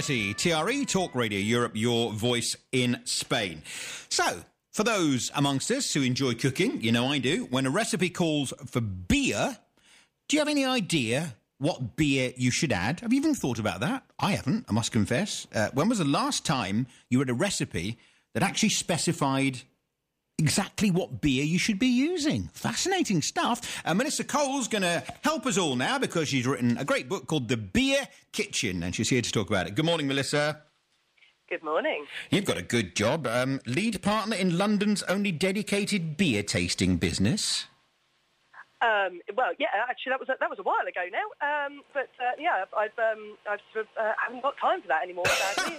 TRE, Talk Radio Europe, your voice in Spain. So, for those amongst us who enjoy cooking, you know I do, when a recipe calls for beer, do you have any idea what beer you should add? Have you even thought about that? I haven't, I must confess. When was the last time you read a recipe that actually specified exactly what beer you should be using? Fascinating stuff. Melissa Cole's going to help us all now because she's written a great book called The Beer Kitchen, and she's here to talk about it. Good morning, Melissa. Good morning. You've got a good job. Lead partner in London's only dedicated beer tasting business. Well, yeah, actually, that was a while ago now. I've sort of haven't got time for that anymore. Sadly,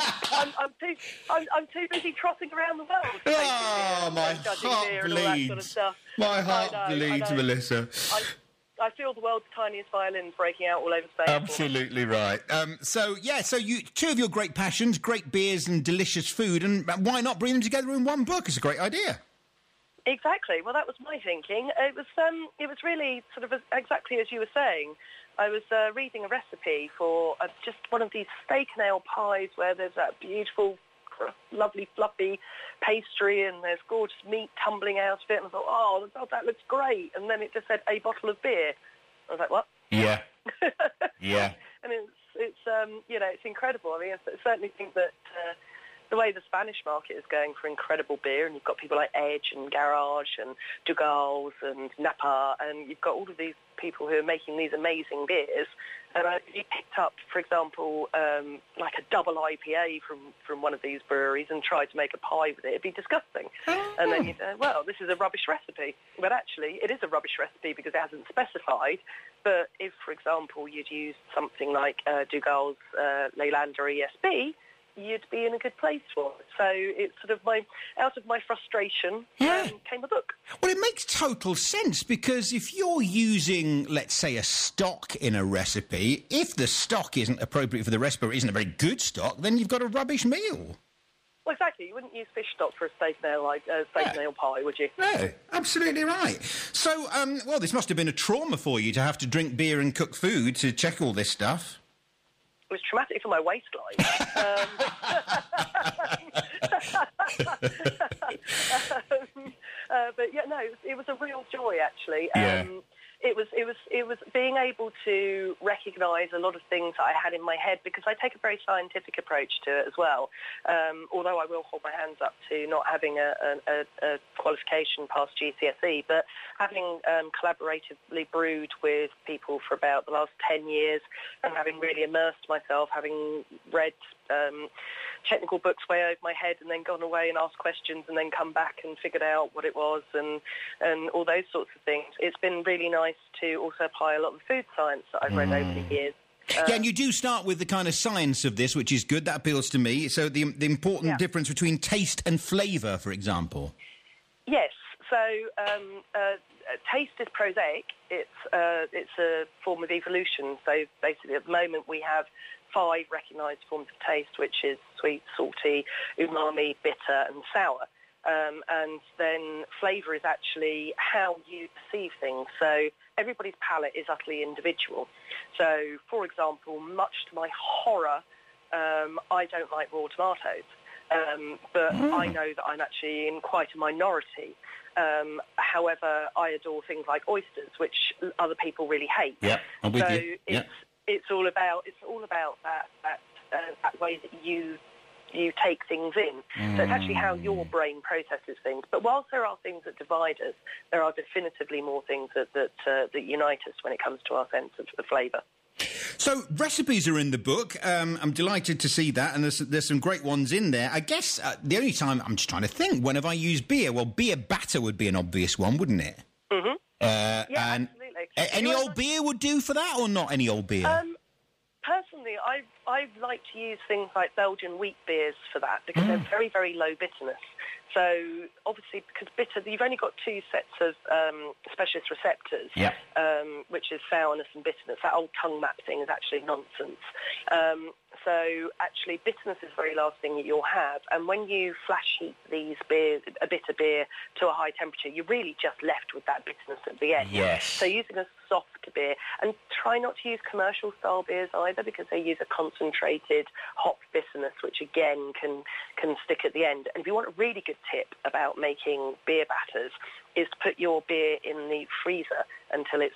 I'm too busy trotting around the world. Oh, my heart bleeds. Sort of stuff. My heart bleeds, Melissa. I feel the world's tiniest violins breaking out all over Spain. Absolutely right. So you two of your great passions, great beers and delicious food, and why not bring them together in one book? It's a great idea. Exactly. Well, that was my thinking. It was really sort of exactly as you were saying. I was reading a recipe for just one of these steak and ale pies where there's that beautiful, lovely, fluffy pastry and there's gorgeous meat tumbling out of it. And I thought, oh, that looks great. And then it just said a bottle of beer. I was like, what? Yeah. Yeah. And it's incredible. I mean, I certainly think that the way the Spanish market is going for incredible beer, and you've got people like Edge and Garage and Dugals and Napa, and you've got all of these people who are making these amazing beers. And if you picked up, for example, like a double IPA from one of these breweries and tried to make a pie with it, it'd be disgusting. And then you'd say, well, this is a rubbish recipe. But actually, it is a rubbish recipe because it hasn't specified. But if, for example, you'd used something like Dugals Leylander ESB, you'd be in a good place for it. So it's sort of out of my frustration came a book. Well, it makes total sense because if you're using, let's say, a stock in a recipe, if the stock isn't appropriate for the recipe or isn't a very good stock, then you've got a rubbish meal. Well, exactly. You wouldn't use fish stock for a steak and ale pie, would you? No, absolutely right. So, well, this must have been a trauma for you to have to drink beer and cook food to check all this stuff. It was traumatic for my waistline. But yeah, no, it was a real joy actually. It was being able to recognise a lot of things that I had in my head because I take a very scientific approach to it as well. Although I will hold my hands up to not having a qualification past GCSE, but having collaboratively brewed with people for about the last 10 years and having really immersed myself, having read technical books way over my head and then gone away and asked questions and then come back and figured out what it was and all those sorts of things. It's been really nice to also apply a lot of the food science that I've read over the years. Yeah, and you do start with the kind of science of this, which is good. That appeals to me. So the important difference between taste and flavour, for example. Yes. So taste is prosaic. It's a form of evolution. So basically, at the moment, we have 5 recognised forms of taste, which is sweet, salty, umami, bitter, and sour. And then flavour is actually how you perceive things. So everybody's palate is utterly individual. So, for example, much to my horror, I don't like raw tomatoes. But I know that I'm actually in quite a minority. However, I adore things like oysters, which other people really hate. Yeah, I'm with you. It's all about that way that you take things in. So it's actually how your brain processes things. But whilst there are things that divide us, there are definitively more things that unite us when it comes to our sense of the flavour. So recipes are in the book. I'm delighted to see that, and there's some great ones in there. I guess the only time I'm just trying to think, when have I used beer? Well, beer batter would be an obvious one, wouldn't it? Mm-hmm. And absolutely. Any old beer would do for that, or not any old beer? Personally, I like to use things like Belgian wheat beers for that because they're very, very low bitterness. So obviously, because bitter, you've only got 2 sets of specialist receptors, which is sourness and bitterness. That old tongue map thing is actually nonsense. So actually, bitterness is the very last thing that you'll have. And when you flash heat these beers, a bitter beer, to a high temperature, you're really just left with that bitterness at the end. Yes. So using a soft beer, and try not to use commercial style beers either, because they use a concentrated hop bitterness, which again can stick at the end. And if you want a really good tip about making beer batters, is to put your beer in the freezer until it's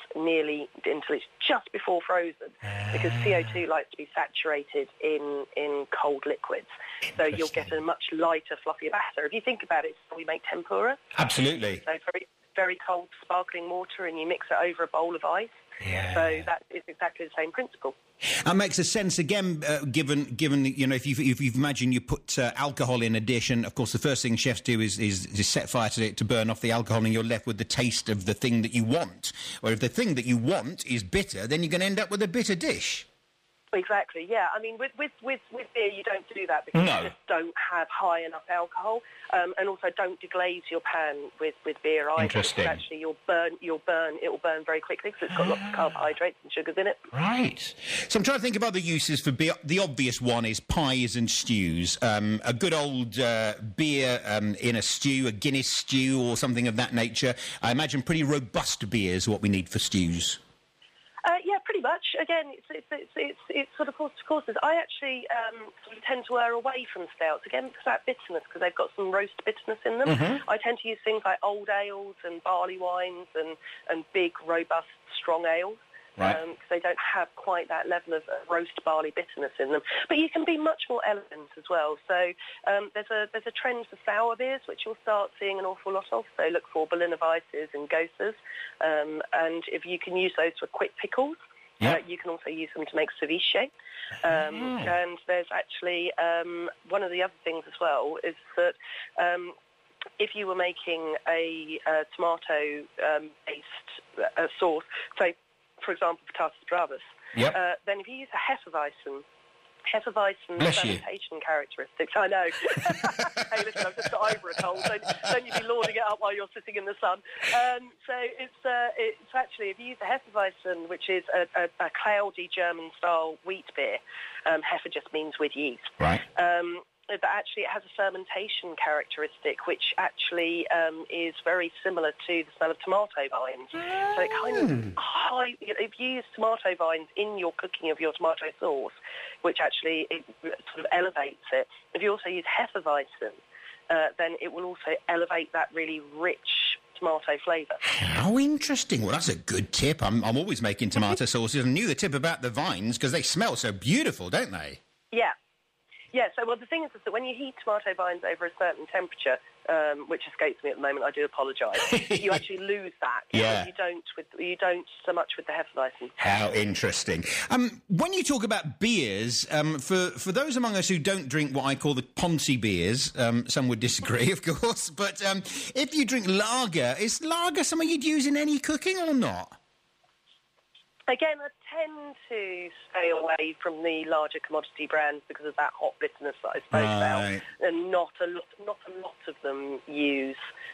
just before frozen, because CO2 likes to be saturated in cold liquids. So you'll get a much lighter, fluffier batter. If you think about it, we make tempura. Absolutely. So very, very cold sparkling water, and you mix it over a bowl of ice. Yeah. So that is exactly the same principle. That makes a sense again, given if you imagine you put alcohol in a dish, and of course the first thing chefs do is set fire to it to burn off the alcohol, and you're left with the taste of the thing that you want. Or if the thing that you want is bitter, then you're going to end up with a bitter dish. Exactly, yeah. I mean, with beer, you don't do that because you just don't have high enough alcohol, and also don't deglaze your pan with beer either. Interesting. Because actually, it will burn very quickly because it's got lots of carbohydrates and sugars in it. Right. So I'm trying to think of other uses for beer. The obvious one is pies and stews. A good old beer in a stew, a Guinness stew or something of that nature. I imagine pretty robust beer is what we need for stews. Yeah, pretty much. Again, it's sort of courses. I actually sort of tend to err away from stouts, again, because of that bitterness, because they've got some roast bitterness in them. Mm-hmm. I tend to use things like old ales and barley wines and big, robust, strong ales. Right. Because they don't have quite that level of roast barley bitterness in them. But you can be much more elegant as well. So there's a trend for sour beers, which you'll start seeing an awful lot of. So look for Berliner Weisses and Goses. And if you can use those for quick pickles, you can also use them to make ceviche. And there's actually one of the other things as well is that if you were making a tomato-based sauce, so for example, patatas bravas, then if you use a Hefeweizen fermentation characteristics. I know. Hey, listen, I've just got over a cold. Don't you be lauding it up while you're sitting in the sun. So it's actually, if you use a Hefeweizen, which is a cloudy German-style wheat beer, Hefe just means with yeast. Right. But actually it has a fermentation characteristic which actually is very similar to the smell of tomato vines. So it kind of if you use tomato vines in your cooking of your tomato sauce, which actually it sort of elevates it. If you also use Hefeweizen, then it will also elevate that really rich tomato flavour. How interesting. Well, that's a good tip. I'm always making tomato sauces and knew the tip about the vines because they smell so beautiful, don't they? Yeah. Yeah, so the thing is that when you heat tomato vines over a certain temperature, which escapes me at the moment, I do apologise, you actually lose that. Yeah. You don't so much with the Hefeweizen. How interesting. When you talk about beers, for those among us who don't drink what I call the Ponzi beers, some would disagree, of course, but if you drink lager, is lager something you'd use in any cooking or not? Again, I tend to stay away from the larger commodity brands because of that hot bitterness that I spoke about, and not a lot of them use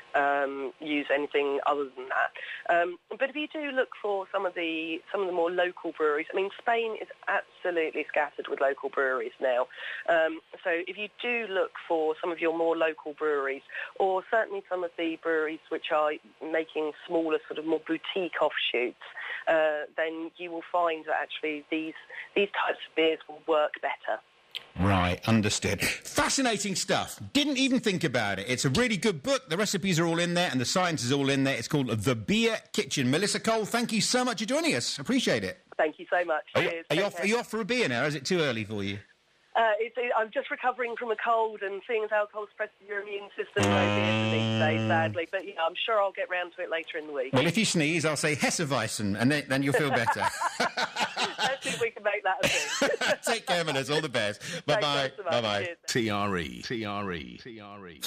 anything other than that. But if you do look for some of the more local breweries, I mean, Spain is absolutely scattered with local breweries now. So if you do look for some of your more local breweries, or certainly some of the breweries which are making smaller, sort of more boutique offshoots, then you will find that actually these types of beers will work better. Right, understood. Fascinating stuff. Didn't even think about it. It's a really good book. The recipes are all in there and the science is all in there. It's called The Beer Kitchen. Melissa Cole, thank you so much for joining us. Appreciate it. Thank you so much. Are you off for a beer now? Is it too early for you? I'm just recovering from a cold, and seeing as alcohol suppresses your immune system, no beer for these days, sadly. But yeah, I'm sure I'll get round to it later in the week. Well, if you sneeze, I'll say Hefeweizen, and then you'll feel better. Let's see if we can make that a thing. Take care, Melissa. All the best. Bye-bye. Bye-bye. TRE.